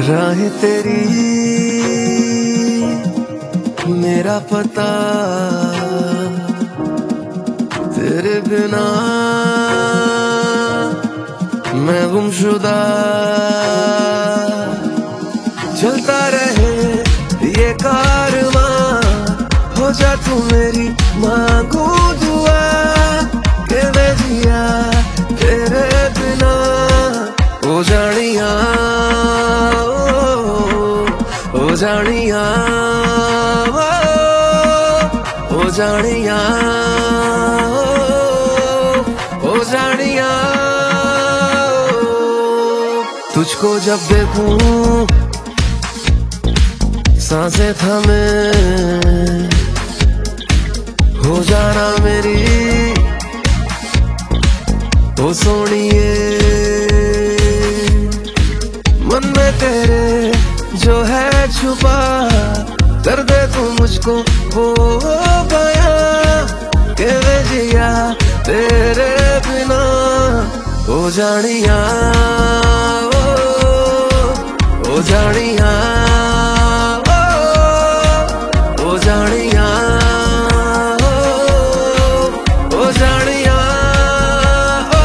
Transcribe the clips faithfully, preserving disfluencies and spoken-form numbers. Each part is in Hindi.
राहें तेरी मेरा पता, तेरे बिना मैं गुमशुदा। चलता रहे ये कारवां, हो जा तू मेरी मांगू दुआ। के मैं जिया तेरे बिना, ओ जानिया ओ जानिया ओ जानिया ओ जानिया। तुझको जब देखूं सांसें थमे, हो जाना मेरी ओ सोनिए। मन में तेरे जो है छुपा, कर दे तू मुझको वो बयां। के मैं जिया तेरे बिना, ओ जानिया ओ, ओ जानिया ओ, ओ जानिया ओ, ओ जानिया ओ।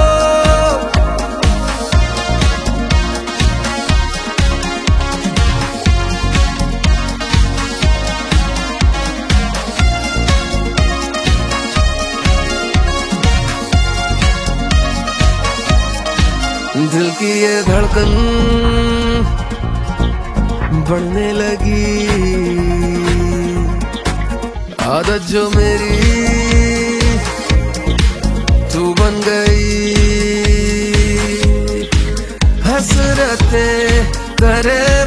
दिल की ये धड़कन बढ़ने लगी, आदत जो मेरी तू बन गई। हसरतें करे